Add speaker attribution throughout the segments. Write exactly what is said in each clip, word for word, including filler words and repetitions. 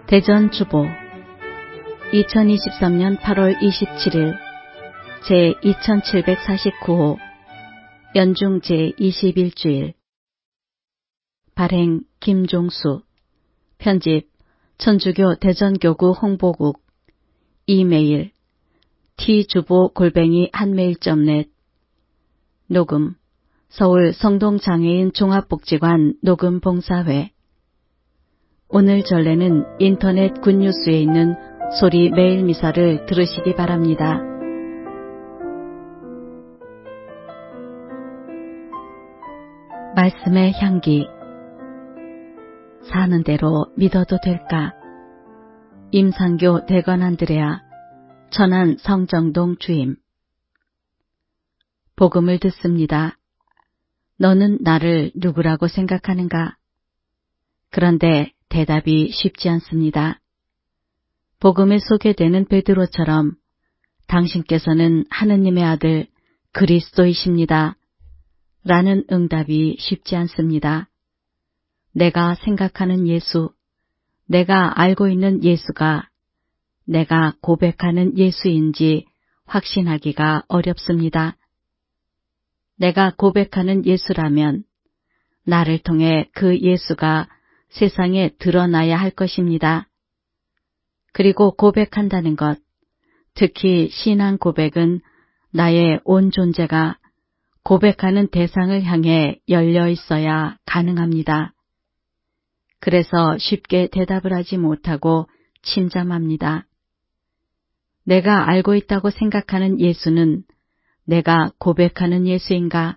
Speaker 1: 대전주보 이천이십삼년 팔월 이십칠일 제이천칠백사십구호 연중 제이십일주일 발행 김종수 편집 천주교 대전교구 홍보국 이메일 t주보 골뱅이 한메일.net 녹음 서울 성동장애인 종합복지관 녹음봉사회. 오늘 전례는 인터넷 굿뉴스에 있는 소리 매일 미사를 들으시기 바랍니다. 말씀의 향기. 사는 대로 믿어도 될까? 임상교 대건 안드레아 천안 성정동 주임. 복음을 듣습니다. 너는 나를 누구라고 생각하는가? 그런데 대답이 쉽지 않습니다. 복음에 소개되는 베드로처럼 당신께서는 하느님의 아들 그리스도이십니다. 라는 응답이 쉽지 않습니다. 내가 생각하는 예수, 내가 알고 있는 예수가 내가 고백하는 예수인지 확신하기가 어렵습니다. 내가 고백하는 예수라면 나를 통해 그 예수가 세상에 드러나야 할 것입니다. 그리고 고백한다는 것, 특히 신앙 고백은 나의 온 존재가 고백하는 대상을 향해 열려 있어야 가능합니다. 그래서 쉽게 대답을 하지 못하고 침잠합니다. 내가 알고 있다고 생각하는 예수는 내가 고백하는 예수인가?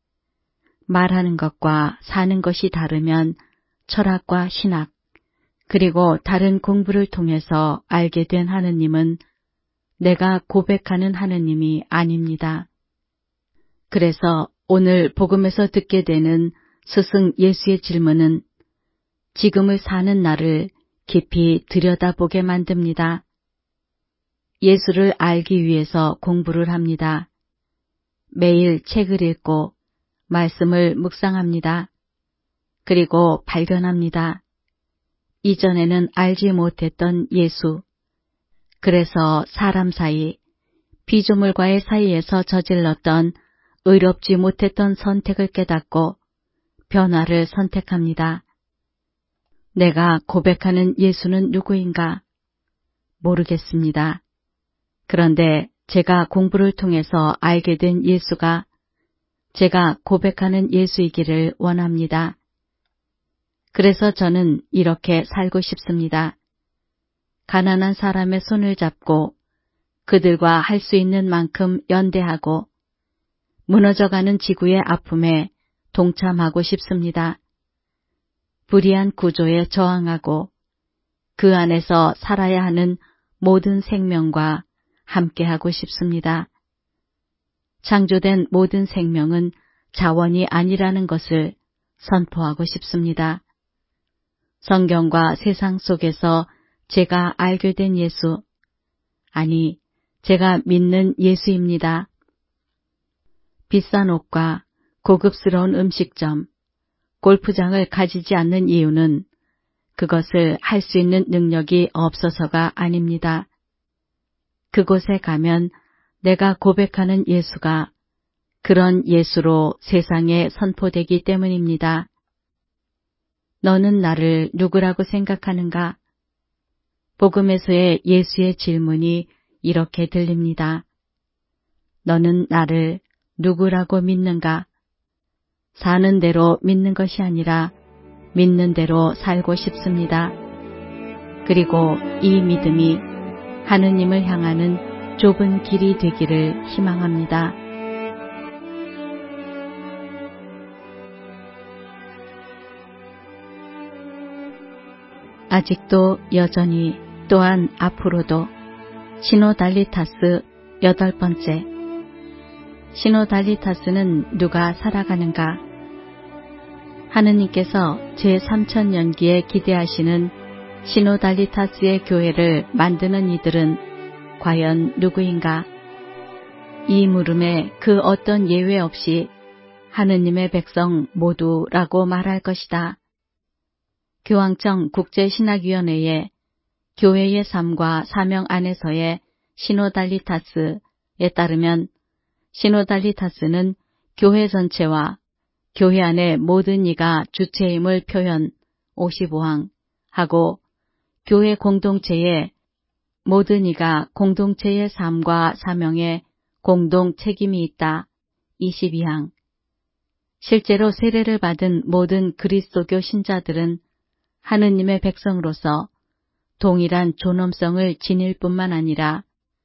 Speaker 1: 말하는 것과 사는 것이 다르면 철학과 신학, 그리고 다른 공부를 통해서 알게 된 하느님은 내가 고백하는 하느님이 아닙니다. 그래서 오늘 복음에서 듣게 되는 스승 예수의 질문은 지금을 사는 나를 깊이 들여다보게 만듭니다. 예수를 알기 위해서 공부를 합니다. 매일 책을 읽고 말씀을 묵상합니다. 그리고 발견합니다. 이전에는 알지 못했던 예수. 그래서 사람 사이, 피조물과의 사이에서 저질렀던 의롭지 못했던 선택을 깨닫고 변화를 선택합니다. 내가 고백하는 예수는 누구인가? 모르겠습니다. 그런데 제가 공부를 통해서 알게 된 예수가 제가 고백하는 예수이기를 원합니다. 그래서 저는 이렇게 살고 싶습니다. 가난한 사람의 손을 잡고 그들과 할 수 있는 만큼 연대하고 무너져가는 지구의 아픔에 동참하고 싶습니다. 불의한 구조에 저항하고 그 안에서 살아야 하는 모든 생명과 함께하고 싶습니다. 창조된 모든 생명은 자원이 아니라는 것을 선포하고 싶습니다. 성경과 세상 속에서 제가 알게 된 예수, 아니 제가 믿는 예수입니다. 비싼 옷과 고급스러운 음식점, 골프장을 가지지 않는 이유는 그것을 할 수 있는 능력이 없어서가 아닙니다. 그곳에 가면 내가 고백하는 예수가 그런 예수로 세상에 선포되기 때문입니다. 너는 나를 누구라고 생각하는가? 복음에서의 예수의 질문이 이렇게 들립니다. 너는 나를 누구라고 믿는가? 사는 대로 믿는 것이 아니라 믿는 대로 살고 싶습니다. 그리고 이 믿음이 하느님을 향하는 좁은 길이 되기를 희망합니다. 아직도 여전히 또한 앞으로도 시노달리타스 여덟 번째. 시노달리타스는 누가 살아가는가? 하느님께서 제삼천년기에 기대하시는 시노달리타스의 교회를 만드는 이들은 과연 누구인가? 이 물음에 그 어떤 예외 없이 하느님의 백성 모두라고 말할 것이다. 교황청 국제신학위원회에 교회의 삶과 사명 안에서의 시노달리타스에 따르면 시노달리타스는 교회 전체와 교회 안의 모든 이가 주체임을 표현 오십오 항 하고 교회 공동체의 모든 이가 공동체의 삶과 사명에 공동 책임이 있다 이십이 항. 실제로 세례를 받은 모든 그리스도교 신자들은 하느님의 백성으로서 동일한 존엄성을 지닐 뿐만 아니라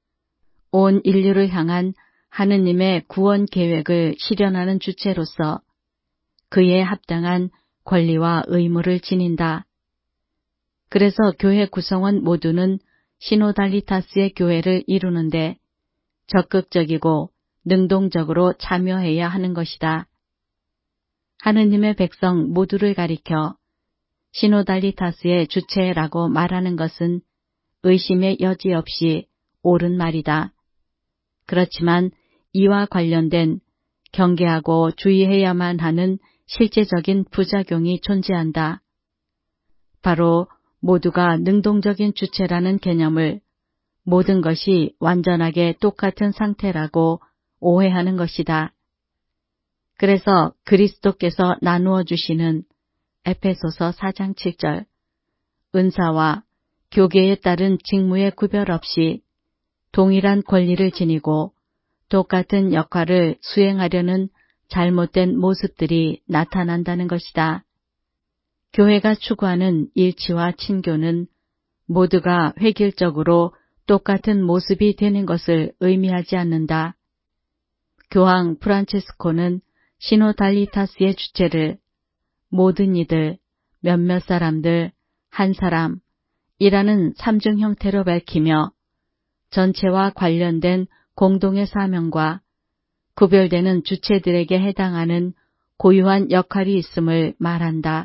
Speaker 1: 온 인류를 향한 하느님의 구원 계획을 실현하는 주체로서 그에 합당한 권리와 의무를 지닌다. 그래서 교회 구성원 모두는 시노달리타스의 교회를 이루는데 적극적이고 능동적으로 참여해야 하는 것이다. 하느님의 백성 모두를 가리켜 시노달리타스의 주체라고 말하는 것은 의심의 여지 없이 옳은 말이다. 그렇지만 이와 관련된 경계하고 주의해야만 하는 실제적인 부작용이 존재한다. 바로 모두가 능동적인 주체라는 개념을 모든 것이 완전하게 똑같은 상태라고 오해하는 것이다. 그래서 그리스도께서 나누어 주시는 에베소서 사 장 칠 절 은사와 교계에 따른 직무의 구별 없이 동일한 권리를 지니고 똑같은 역할을 수행하려는 잘못된 모습들이 나타난다는 것이다. 교회가 추구하는 일치와 친교는 모두가 획일적으로 똑같은 모습이 되는 것을 의미하지 않는다. 교황 프란체스코는 시노달리타스의 주체를 모든 이들, 몇몇 사람들, 한 사람이라는 삼중 형태로 밝히며 전체와 관련된 공동의 사명과 구별되는 주체들에게 해당하는 고유한 역할이 있음을 말한다.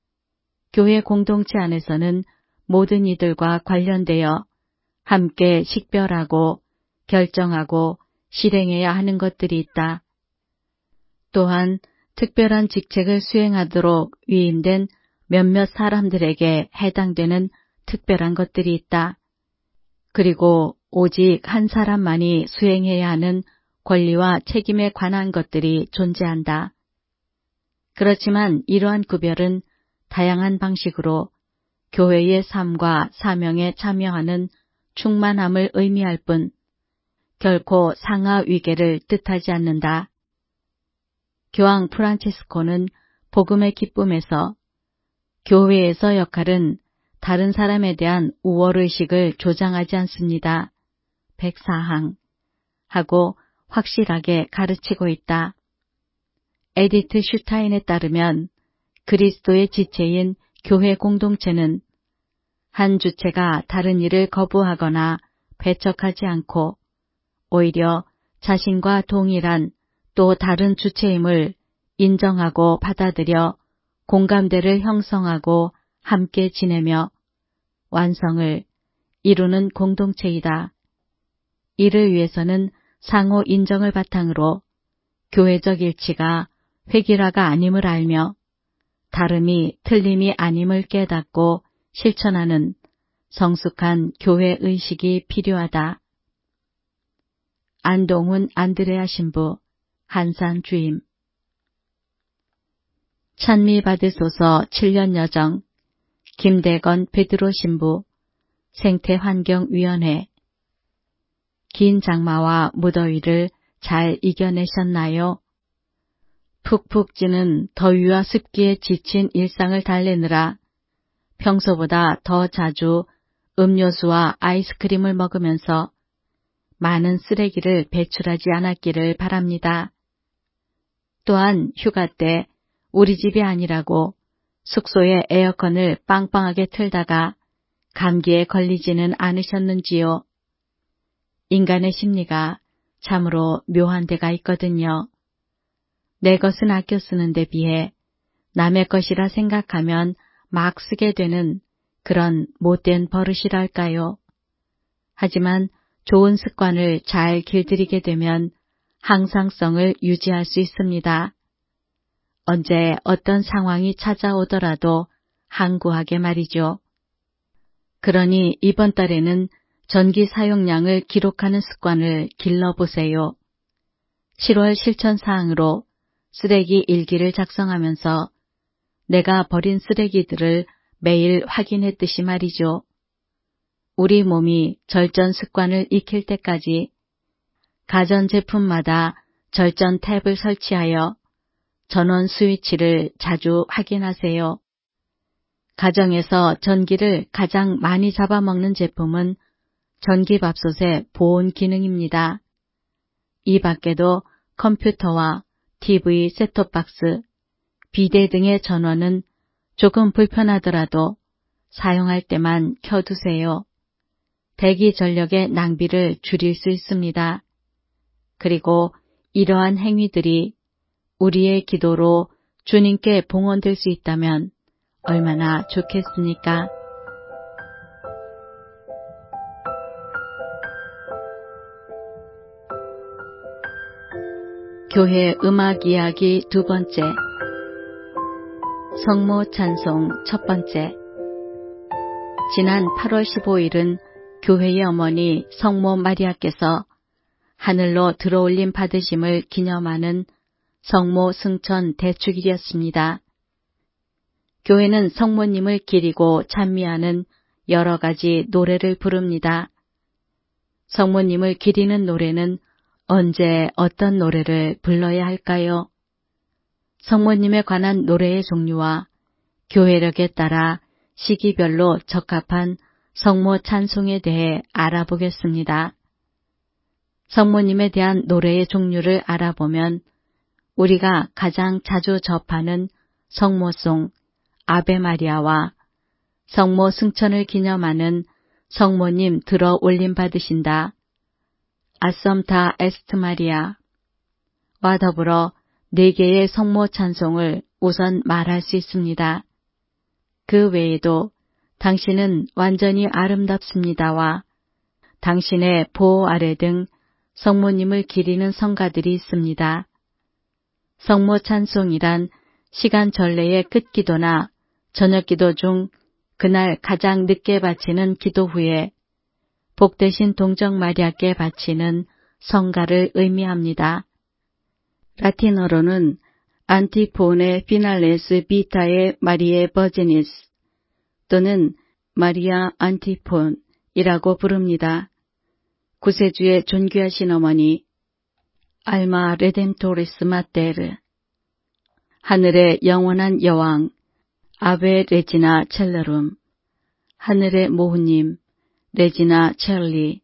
Speaker 1: 교회 공동체 안에서는 모든 이들과 관련되어 함께 식별하고 결정하고 실행해야 하는 것들이 있다. 또한 특별한 직책을 수행하도록 위임된 몇몇 사람들에게 해당되는 특별한 것들이 있다. 그리고 오직 한 사람만이 수행해야 하는 권리와 책임에 관한 것들이 존재한다. 그렇지만 이러한 구별은 다양한 방식으로 교회의 삶과 사명에 참여하는 충만함을 의미할 뿐 결코 상하 위계를 뜻하지 않는다. 교황 프란체스코는 복음의 기쁨에서 교회에서 역할은 다른 사람에 대한 우월의식을 조장하지 않습니다. 백사 항 하고 확실하게 가르치고 있다. 에디트 슈타인에 따르면 그리스도의 지체인 교회 공동체는 한 주체가 다른 일을 거부하거나 배척하지 않고 오히려 자신과 동일한 또 다른 주체임을 인정하고 받아들여 공감대를 형성하고 함께 지내며 완성을 이루는 공동체이다. 이를 위해서는 상호 인정을 바탕으로 교회적 일치가 획일화가 아님을 알며 다름이 틀림이 아님을 깨닫고 실천하는 성숙한 교회 의식이 필요하다. 안동훈 안드레아 신부 한산 주임 찬미 받으소서 칠 년 여정 김대건 베드로 신부 생태환경위원회 긴 장마와 무더위를 잘 이겨내셨나요? 푹푹 찌는 더위와 습기에 지친 일상을 달래느라 평소보다 더 자주 음료수와 아이스크림을 먹으면서 많은 쓰레기를 배출하지 않았기를 바랍니다. 또한 휴가 때 우리 집이 아니라고 숙소에 에어컨을 빵빵하게 틀다가 감기에 걸리지는 않으셨는지요? 인간의 심리가 참으로 묘한 데가 있거든요. 내 것은 아껴 쓰는 데 비해 남의 것이라 생각하면 막 쓰게 되는 그런 못된 버릇이랄까요. 하지만 좋은 습관을 잘 길들이게 되면 항상성을 유지할 수 있습니다. 언제 어떤 상황이 찾아오더라도 항구하게 말이죠. 그러니 이번 달에는 전기 사용량을 기록하는 습관을 길러보세요. 칠월 실천사항으로 쓰레기 일기를 작성하면서 내가 버린 쓰레기들을 매일 확인했듯이 말이죠. 우리 몸이 절전 습관을 익힐 때까지 가전제품마다 절전 탭을 설치하여 전원 스위치를 자주 확인하세요. 가정에서 전기를 가장 많이 잡아먹는 제품은 전기밥솥의 보온 기능입니다. 이 밖에도 컴퓨터와 티비, 셋톱박스, 비데 등의 전원은 조금 불편하더라도 사용할 때만 켜두세요. 대기 전력의 낭비를 줄일 수 있습니다. 그리고 이러한 행위들이 우리의 기도로 주님께 봉헌될 수 있다면 얼마나 좋겠습니까? 교회 음악 이야기 두 번째, 성모 찬송 첫 번째. 지난 팔월 십오일은 교회의 어머니 성모 마리아께서 하늘로 들어올림 받으심을 기념하는 성모 승천 대축일이었습니다. 교회는 성모님을 기리고 찬미하는 여러 가지 노래를 부릅니다. 성모님을 기리는 노래는 언제 어떤 노래를 불러야 할까요? 성모님에 관한 노래의 종류와 교회력에 따라 시기별로 적합한 성모 찬송에 대해 알아보겠습니다. 성모님에 대한 노래의 종류를 알아보면 우리가 가장 자주 접하는 성모송, 아베 마리아와 성모 승천을 기념하는 성모님 들어 올림 받으신다, 아썸타 에스트 마리아와 더불어 네 개의 성모 찬송을 우선 말할 수 있습니다. 그 외에도 당신은 완전히 아름답습니다와 당신의 보호 아래 등 성모님을 기리는 성가들이 있습니다. 성모 찬송이란 시간 전례의 끝기도나 저녁기도 중 그날 가장 늦게 바치는 기도 후에 복되신 동정 마리아께 바치는 성가를 의미합니다. 라틴어로는 안티포네 피날레스 비타의 마리에 버지니스 또는 마리아 안티폰이라고 부릅니다. 구세주의 존귀하신 어머니 알마 레뎀토리스 마테르, 하늘의 영원한 여왕 아베 레지나 첼러룸, 하늘의 모후님 레지나 첼리,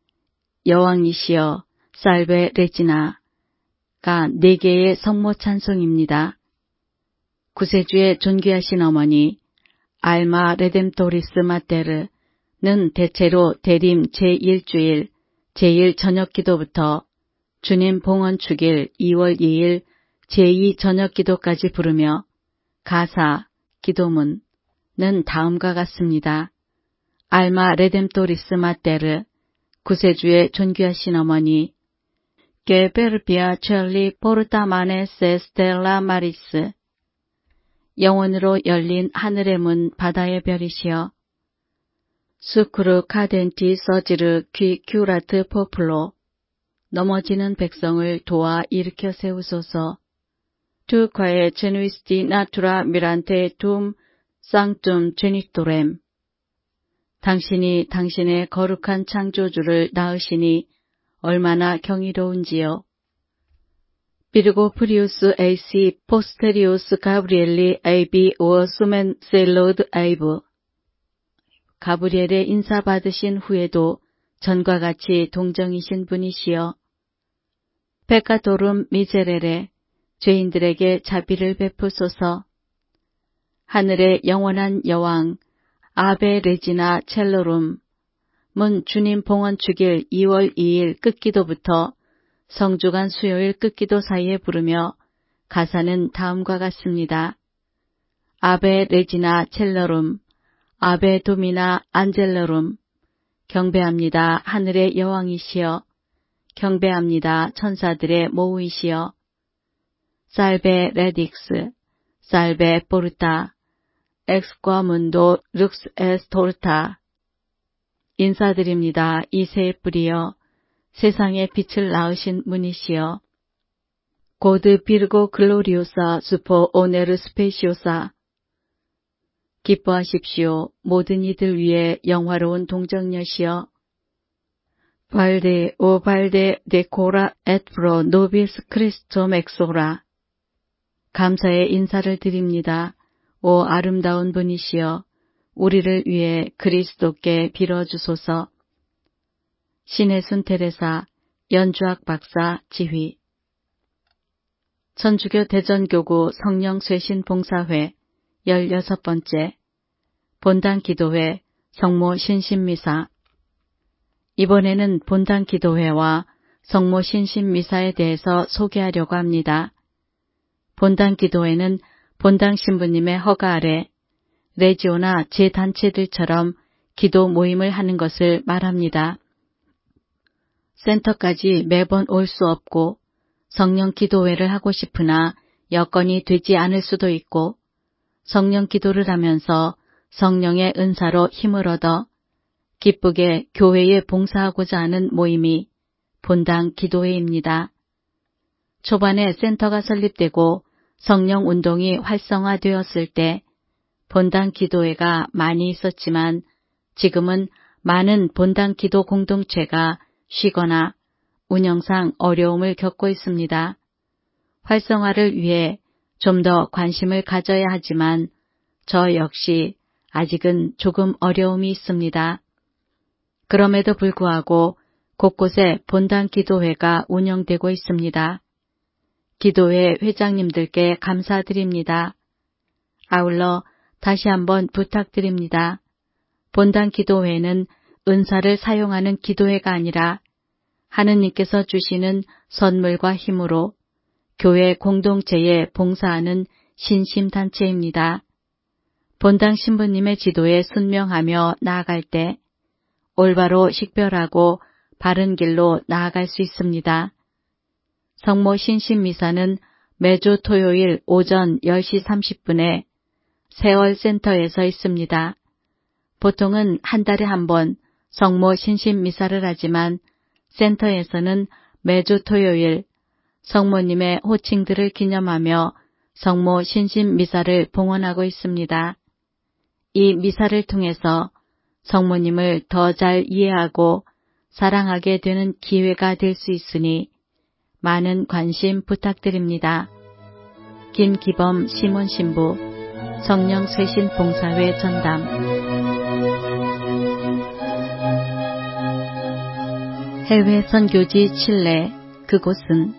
Speaker 1: 여왕이시여 살베 레지나가 네 개의 성모 찬송입니다. 구세주의 존귀하신 어머니 알마 레뎀토리스 마테르는 대체로 대림 제일주일 제일 저녁기도부터 주님 봉헌축일 이월 이일 제이 저녁기도까지 부르며 가사, 기도문은 다음과 같습니다. 알마 레뎀토리스 마테르, 구세주의 존귀하신 어머니 che per piacerli porta manesse stella maris, 영원으로 열린 하늘의 문 바다의 별이시여 수크루 카덴티 서지르 퀴 큐라트 포플로, 넘어지는 백성을 도와 일으켜 세우소서. Tu quae genuisti natura mirante tum sanctum genitorem, 당신이 당신의 거룩한 창조주를 낳으시니 얼마나 경이로운지요. 비르고 프리우스 에이시 포스테리우스 가브리엘리 에이비 오어 수멘 셀로드 에이브, 가브리엘의 인사받으신 후에도 전과 같이 동정이신 분이시여. 페카토룸 미제레레, 죄인들에게 자비를 베푸소서. 하늘의 영원한 여왕 아베 레지나 첼로룸, 문 주님 봉헌축일 이월 이일 끝기도부터 성주간 수요일 끝기도 사이에 부르며 가사는 다음과 같습니다. 아베 레지나 첼러룸, 아베 도미나 안젤러룸, 경배합니다 하늘의 여왕이시여, 경배합니다 천사들의 모우이시여. 살베 레딕스, 살베 포르타, 엑스과문도 룩스 에스 토르타, 인사드립니다. 이새의 뿌리여 세상의 빛을 낳으신 분이시여. 고드 비르고 글로리오사 수포 오네르 스페시오사. 기뻐하십시오. 모든 이들 위에 영화로운 동정녀시여. 발데 오 발데 데코라 에트프로 노비스 크리스토 맥소라. 감사의 인사를 드립니다. 오 아름다운 분이시여. 우리를 위해 그리스도께 빌어주소서. 신의 순 테레사, 연주학 박사 지휘. 천주교 대전교구 성령쇄신 봉사회 열여섯 번째 본당 기도회 성모 신신미사. 이번에는 본당 기도회와 성모 신신미사에 대해서 소개하려고 합니다. 본당 기도회는 본당 신부님의 허가 아래 레지오나 제단체들처럼 기도 모임을 하는 것을 말합니다. 센터까지 매번 올 수 없고 성령 기도회를 하고 싶으나 여건이 되지 않을 수도 있고 성령 기도를 하면서 성령의 은사로 힘을 얻어 기쁘게 교회에 봉사하고자 하는 모임이 본당 기도회입니다. 초반에 센터가 설립되고 성령 운동이 활성화되었을 때 본당 기도회가 많이 있었지만 지금은 많은 본당 기도 공동체가 쉬거나 운영상 어려움을 겪고 있습니다. 활성화를 위해 좀 더 관심을 가져야 하지만 저 역시 아직은 조금 어려움이 있습니다. 그럼에도 불구하고 곳곳에 본당 기도회가 운영되고 있습니다. 기도회 회장님들께 감사드립니다. 아울러 다시 한번 부탁드립니다. 본당 기도회는 은사를 사용하는 기도회가 아니라 하느님께서 주시는 선물과 힘으로 교회 공동체에 봉사하는 신심단체입니다. 본당 신부님의 지도에 순명하며 나아갈 때 올바로 식별하고 바른 길로 나아갈 수 있습니다. 성모 신신미사는 매주 토요일 오전 열 시 삼십 분에 세월센터에서 있습니다. 보통은 한 달에 한 번 성모 신신미사를 하지만 센터에서는 매주 토요일 성모님의 호칭들을 기념하며 성모 신신미사를 봉헌하고 있습니다. 이 미사를 통해서 성모님을 더 잘 이해하고 사랑하게 되는 기회가 될 수 있으니 많은 관심 부탁드립니다. 김기범 시몬 신부 성령쇄신 봉사회 전담. 해외 선교지 칠레, 그곳은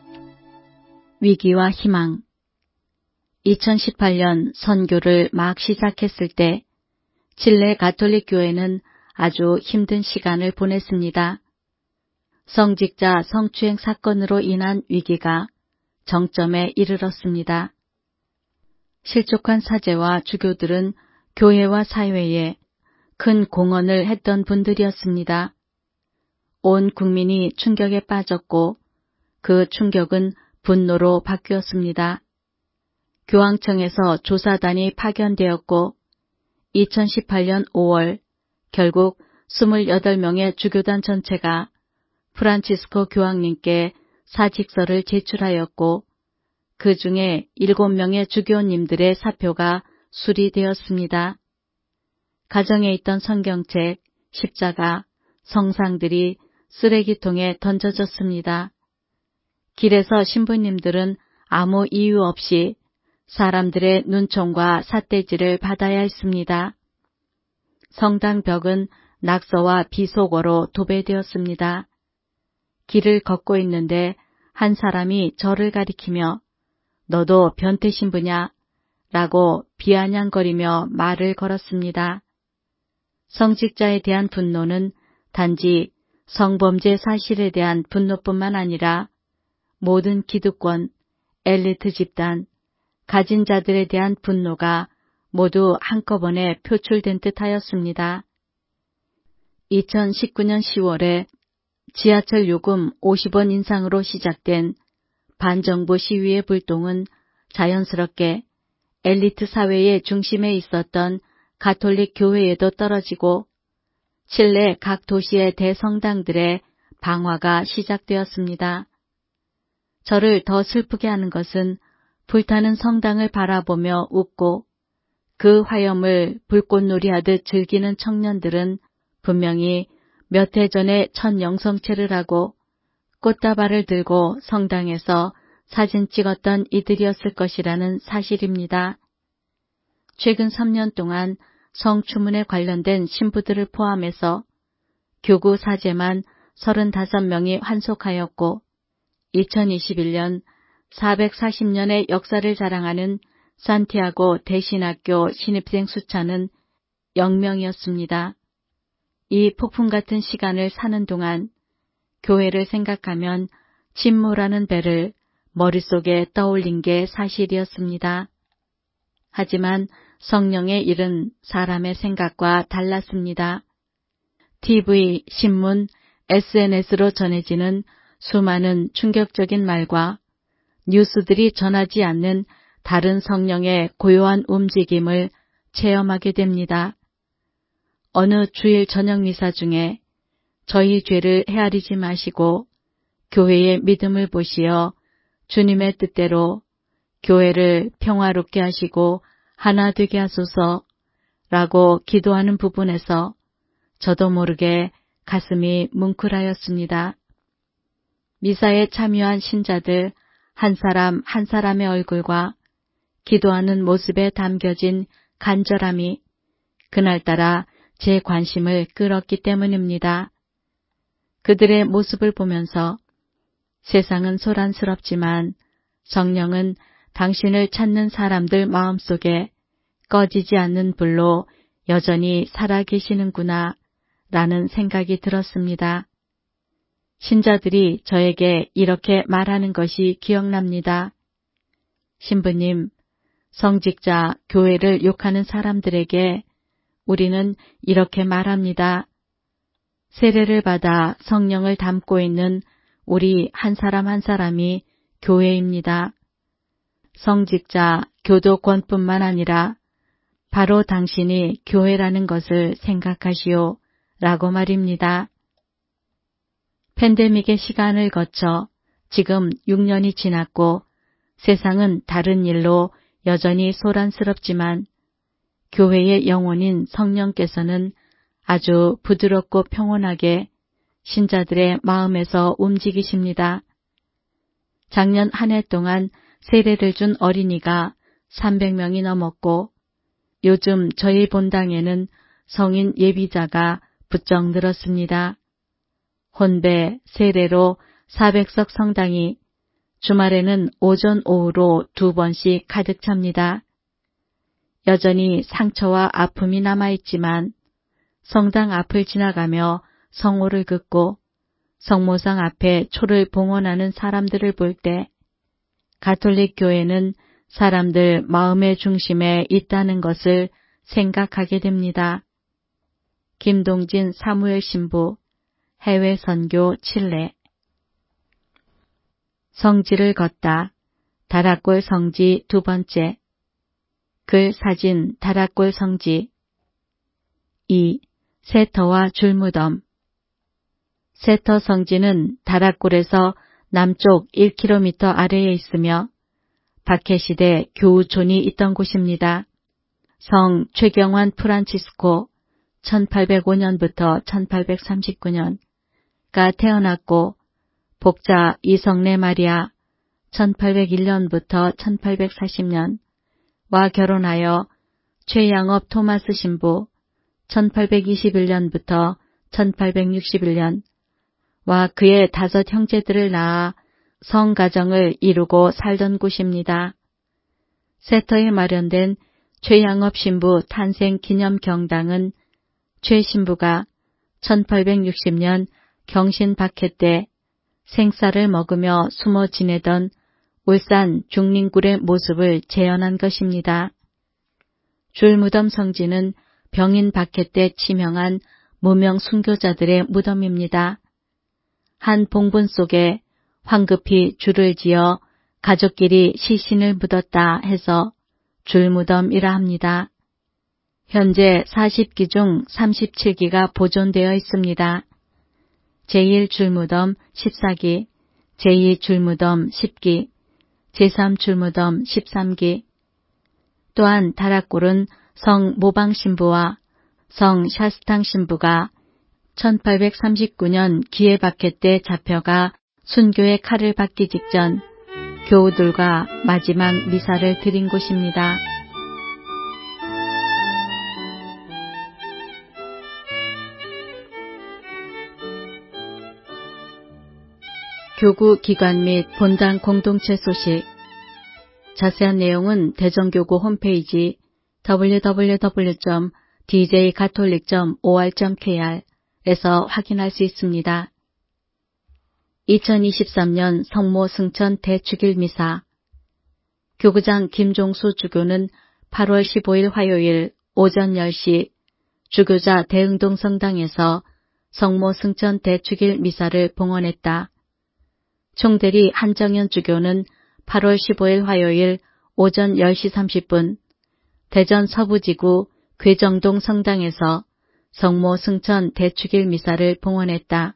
Speaker 1: 위기와 희망. 이천십팔 년 선교를 막 시작했을 때 칠레 가톨릭 교회는 아주 힘든 시간을 보냈습니다. 성직자 성추행 사건으로 인한 위기가 정점에 이르렀습니다. 실족한 사제와 주교들은 교회와 사회에 큰 공헌을 했던 분들이었습니다. 온 국민이 충격에 빠졌고 그 충격은 분노로 바뀌었습니다. 교황청에서 조사단이 파견되었고 이천십팔 년 오월 결국 이십팔 명의 주교단 전체가 프란치스코 교황님께 사직서를 제출하였고 그 중에 일곱 명의 주교님들의 사표가 수리되었습니다. 가정에 있던 성경책, 십자가, 성상들이 쓰레기통에 던져졌습니다. 길에서 신부님들은 아무 이유 없이 사람들의 눈총과 삿대질을 받아야 했습니다. 성당 벽은 낙서와 비속어로 도배되었습니다. 길을 걷고 있는데 한 사람이 저를 가리키며 너도 변태 신부냐? 라고 비아냥거리며 말을 걸었습니다. 성직자에 대한 분노는 단지 성범죄 사실에 대한 분노뿐만 아니라 모든 기득권, 엘리트 집단, 가진 자들에 대한 분노가 모두 한꺼번에 표출된 듯하였습니다. 이천십구 년 시월에 지하철 요금 오십 원 인상으로 시작된 반정부 시위의 불똥은 자연스럽게 엘리트 사회의 중심에 있었던 가톨릭 교회에도 떨어지고 칠레 각 도시의 대성당들의 방화가 시작되었습니다. 저를 더 슬프게 하는 것은 불타는 성당을 바라보며 웃고 그 화염을 불꽃놀이하듯 즐기는 청년들은 분명히 몇 해 전에 첫 영성체를 하고 꽃다발을 들고 성당에서 사진 찍었던 이들이었을 것이라는 사실입니다. 최근 삼 년 동안 성추문에 관련된 신부들을 포함해서 교구 사제만 서른다섯 명이 환속하였고 이천이십일 년 사백사십 년의 역사를 자랑하는 산티아고 대신학교 신입생 숫자는 영 명이었습니다. 이 폭풍 같은 시간을 사는 동안 교회를 생각하면 침몰하는 배를 머릿속에 떠올린 게 사실이었습니다. 하지만 성령의 일은 사람의 생각과 달랐습니다. 티비, 신문, 에스엔에스로 전해지는 수많은 충격적인 말과 뉴스들이 전하지 않는 다른 성령의 고요한 움직임을 체험하게 됩니다. 어느 주일 저녁 미사 중에 저희 죄를 헤아리지 마시고 교회의 믿음을 보시어 주님의 뜻대로 교회를 평화롭게 하시고 하나 되게 하소서라고 기도하는 부분에서 저도 모르게 가슴이 뭉클하였습니다. 미사에 참여한 신자들 한 사람 한 사람의 얼굴과 기도하는 모습에 담겨진 간절함이 그날따라 제 관심을 끌었기 때문입니다. 그들의 모습을 보면서 세상은 소란스럽지만 성령은 당신을 찾는 사람들 마음속에 꺼지지 않는 불로 여전히 살아계시는구나 라는 생각이 들었습니다. 신자들이 저에게 이렇게 말하는 것이 기억납니다. 신부님, 성직자 교회를 욕하는 사람들에게 우리는 이렇게 말합니다. 세례를 받아 성령을 담고 있는 우리 한 사람 한 사람이 교회입니다. 성직자 교도권뿐만 아니라 바로 당신이 교회라는 것을 생각하시오 라고 말입니다. 팬데믹의 시간을 거쳐 지금 육 년이 지났고 세상은 다른 일로 여전히 소란스럽지만 교회의 영혼인 성령께서는 아주 부드럽고 평온하게 신자들의 마음에서 움직이십니다. 작년 한 해 동안 세례를 준 어린이가 삼백 명이 넘었고 요즘 저희 본당에는 성인 예비자가 부쩍 늘었습니다. 혼배, 세례로 사백 석 성당이 주말에는 오전 오후로 두 번씩 가득 찹니다. 여전히 상처와 아픔이 남아있지만 성당 앞을 지나가며 성호를 긋고 성모상 앞에 초를 봉헌하는 사람들을 볼 때 가톨릭 교회는 사람들 마음의 중심에 있다는 것을 생각하게 됩니다. 김동진 사무엘 신부, 해외 선교 칠레. 성지를 걷다. 다락골 성지 두 번째. 글 사진 다락골 성지. 이. 세터와 줄무덤. 세터 성지는 다락골에서 남쪽 일 킬로미터 아래에 있으며 박해시대 교우촌이 있던 곳입니다. 성 최경환 프란치스코 천팔백오 년부터 천팔백삼십구 년가 태어났고 복자 이성례 마리아 천팔백일 년부터 천팔백사십 년와 결혼하여 최양업 토마스 신부 천팔백이십일 년부터 천팔백육십일 년와 그의 다섯 형제들을 낳아 성가정을 이루고 살던 곳입니다. 세터에 마련된 최양업 신부 탄생 기념 경당은 최 신부가 천팔백육십 년 경신 박해 때 생쌀을 먹으며 숨어 지내던 울산 중림굴의 모습을 재현한 것입니다. 줄무덤 성지는 병인 박해 때 치명한 무명 순교자들의 무덤입니다. 한 봉분 속에 황급히 줄을 지어 가족끼리 시신을 묻었다 해서 줄무덤이라 합니다. 현재 사십 기 중 삼십칠 기가 보존되어 있습니다. 제일 줄무덤 십사 기, 제이 줄무덤 십 기, 제삼 줄무덤 십삼 기. 또한 다락골은 성 모방 신부와 성 샤스탕 신부가 천팔백삼십구 년 기해 박해 때 잡혀가 순교의 칼을 받기 직전 교우들과 마지막 미사를 드린 곳입니다. 교구 기관 및 본당 공동체 소식. 자세한 내용은 대전교구 홈페이지 더블유 더블유 더블유 점 디제이 가톨릭 점 오알 점 케이알에서 확인할 수 있습니다. 이천이십삼 년 성모 승천 대축일 미사. 교구장 김종수 주교는 팔월 십오일 화요일 오전 열 시 주교자 대흥동 성당에서 성모 승천 대축일 미사를 봉헌했다. 총대리 한정현 주교는 팔월 십오일 화요일 오전 열 시 삼십 분 대전 서부지구 괴정동 성당에서 성모 승천 대축일 미사를 봉헌했다.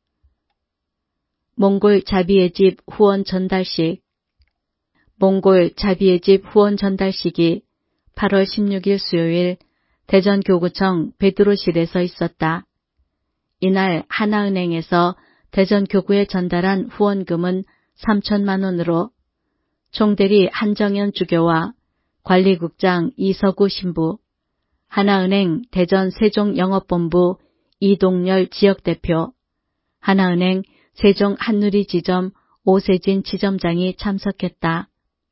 Speaker 1: 몽골 자비의 집 후원 전달식. 몽골 자비의 집 후원 전달식이 팔월 십육일 수요일 대전교구청 베드로실에서 있었다. 이날 하나은행에서 대전교구에 전달한 후원금은 삼천만 원으로 총대리 한정현 주교와 관리국장 이서구 신부, 하나은행 대전 세종영업본부 이동열 지역대표, 하나은행 세종 한누리 지점 오세진 지점장이 참석했다.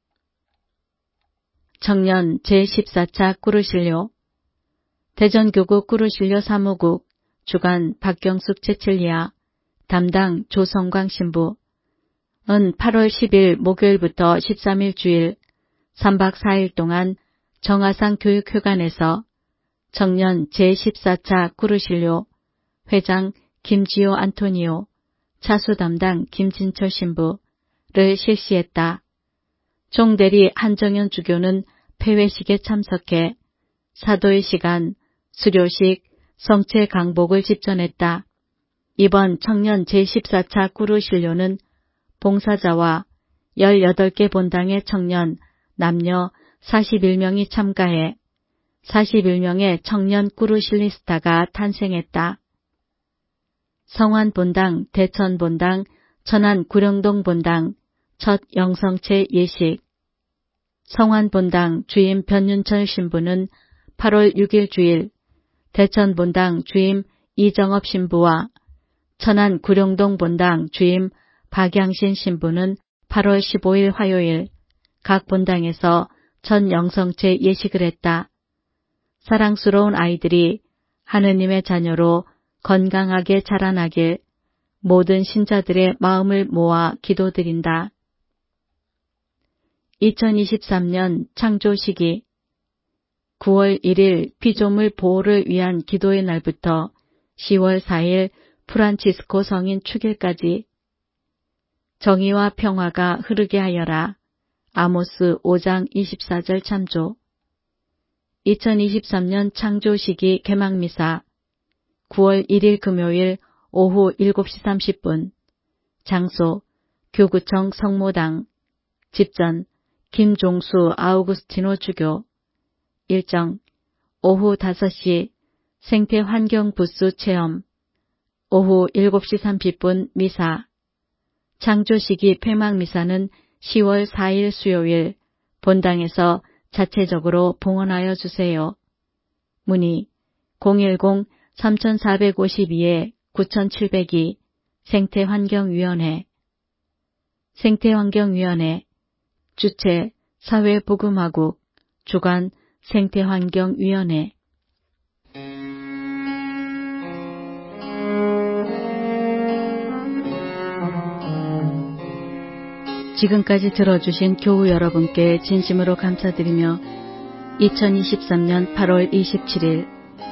Speaker 1: 청년 제십사 차 꾸르실료. 대전교구 꾸르실료 사무국 주관 박경숙 제칠리아, 담당 조성광 신부. 은 팔월 십일 목요일부터 십삼일 주일 삼 박 사 일 동안 정화상 교육회관에서 청년 제십사 차 꾸르실료 회장 김지호 안토니오, 차수 담당 김진철 신부를 실시했다. 총대리 한정현 주교는 폐회식에 참석해 사도의 시간, 수료식, 성체 강복을 집전했다. 이번 청년 제십사 차 꾸르실료는 봉사자와 열여덟 개 본당의 청년, 남녀 사십일 명이 참가해 사십일 명의 청년 꾸르실리스타가 탄생했다. 성안 본당, 대천 본당, 천안 구령동 본당 첫 영성체 예식. 성안 본당 주임 변윤철 신부는 팔월 육일 주일, 대천 본당 주임 이정업 신부와 천안 구령동 본당 주임 박양신 신부는 팔월 십오일 화요일 각 본당에서 첫 영성체 예식을 했다. 사랑스러운 아이들이 하느님의 자녀로 건강하게 자라나길 모든 신자들의 마음을 모아 기도드린다. 이천이십삼 년 창조 시기. 구월 일일 피조물 보호를 위한 기도의 날부터 시월 사일 프란치스코 성인 축일까지 정의와 평화가 흐르게 하여라. 아모스 오장 이십사절 참조. 이천이십삼 년 창조시기 개막미사. 구월 일일 금요일 오후 일곱 시 삼십 분. 장소 교구청 성모당. 집전 김종수 아우구스티노 주교. 일정 오후 다섯 시 생태환경부스 체험. 오후 일곱 시 삼십 분 미사. 창조시기 폐막미사는 시월 사일 수요일 본당에서 자체적으로 봉헌하여 주세요. 문의 공일공 삼사오이 구칠공이 생태환경위원회. 생태환경위원회 주최 사회복음화국, 주관 생태환경위원회. 지금까지 들어주신 교우 여러분께 진심으로 감사드리며 이천이십삼 년 팔월 이십칠일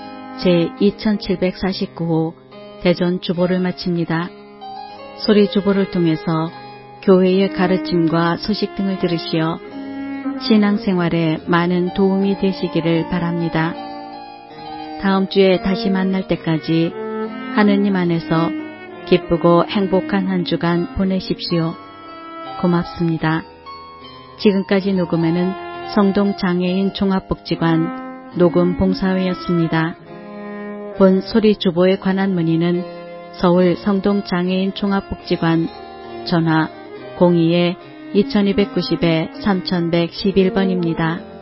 Speaker 1: 제이천칠백사십구 호 대전 주보를 마칩니다. 소리 주보를 통해서 교회의 가르침과 소식 등을 들으시어 신앙생활에 많은 도움이 되시기를 바랍니다. 다음 주에 다시 만날 때까지 하느님 안에서 기쁘고 행복한 한 주간 보내십시오. 고맙습니다. 지금까지 녹음에는 성동장애인 종합복지관 녹음 봉사회였습니다. 본 소리 주보에 관한 문의는 서울 성동장애인 종합복지관 전화 공이 이천이백구십 삼천백십일 번입니다.